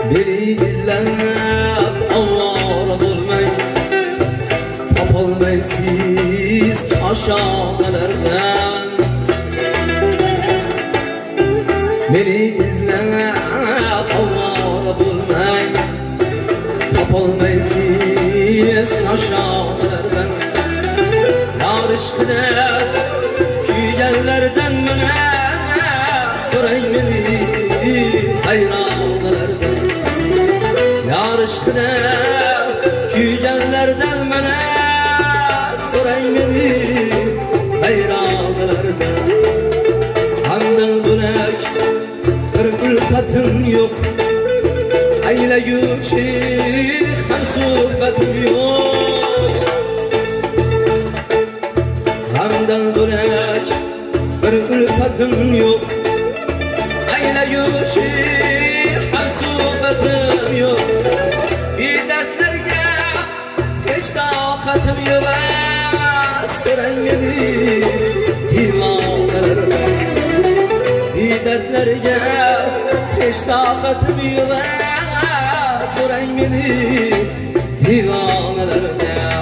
Beni izlab avvora bo'lmang, topolmaysiz oshonalardan. Beni izlab avvora bo'lmang, topolmaysiz oshonalardan. Yor ishqida kuyganlardan mana so'rang meni hayronalardan. Yor ishqida kuyganlardan mana so'rang meni hayronalardan. Hamdan bo'lak bir ulfatim yo'q, aylaguvchi ham suhbatim yo'q. Hamdan bo'lak bir ulfatim yo'q, aylaguvchi ham suhbatim yo'q. Dardlarga hech toqatim yo'q, so'rang meni divonalardan. Dardlarga hech toqatim yo'q, so'rang meni divonalardan.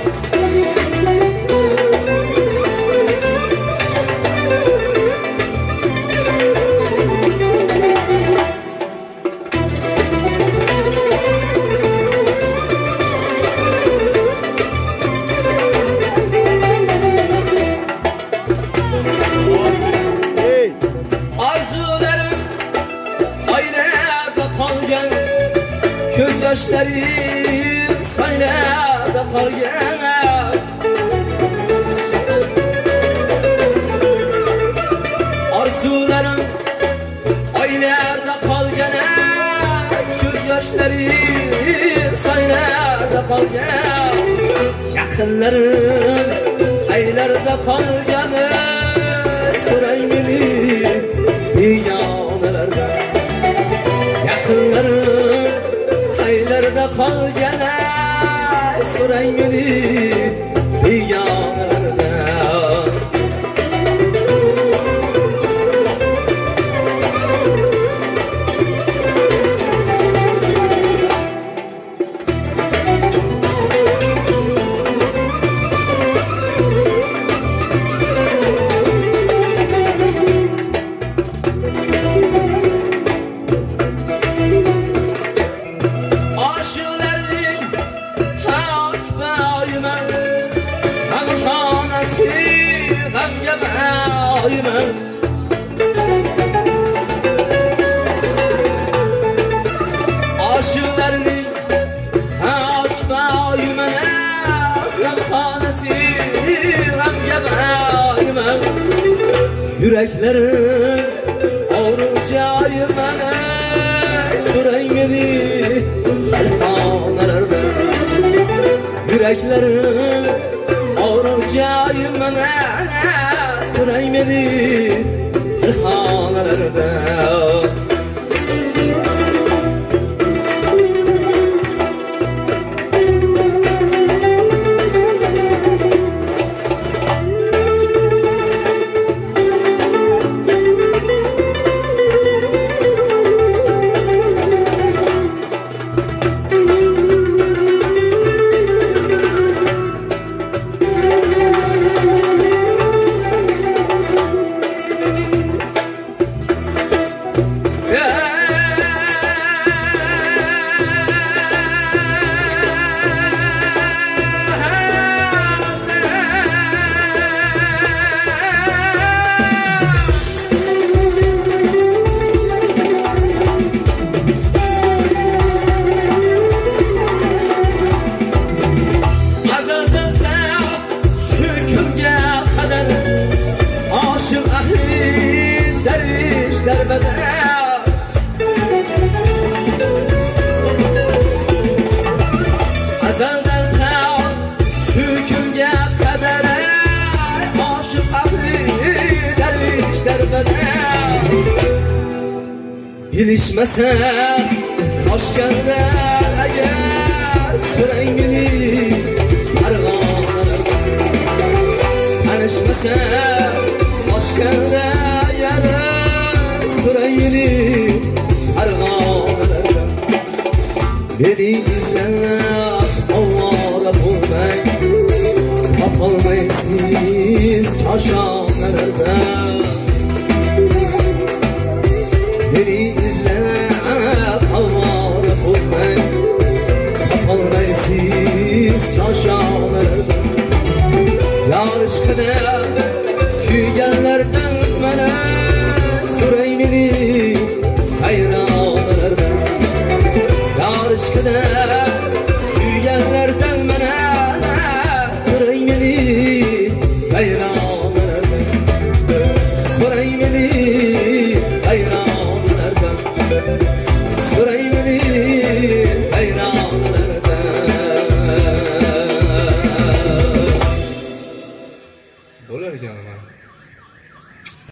Ko'z yoshlarim soylada qolgan. Orzularim oylarda qolgan. Ko'z yoshlarim soylada qolgan. Yaqinlarim qaylarda qolgan. So'rang meni begonalardan. Yaqinlarim qaylarda qolgan, so'rang meni begonalardan. Aşıklarning akbayman, g'amxonasi g'amga bayman. Yuraklarim og'riq joyiman, so'rang meni alxonalardan. Yuraklarim og'riq joyiman, so'rang meni alxonalardan. Azaldan taon shu kunga qadar oshiq ahli darvish darbada. Bilishmasa oshganda agar so'rang meni Farg'onalardan. Tanishmasa oshganda agar so'rang meni Farg'onalardan. Elinizden ovara bulmak Tapılmayısınız taşanlarda Elinizden ovara bulmak Tapılmayısınız taşanlarda Yarış kadar kuyganlardan bana Suraymini hayranlardan Yarış kadar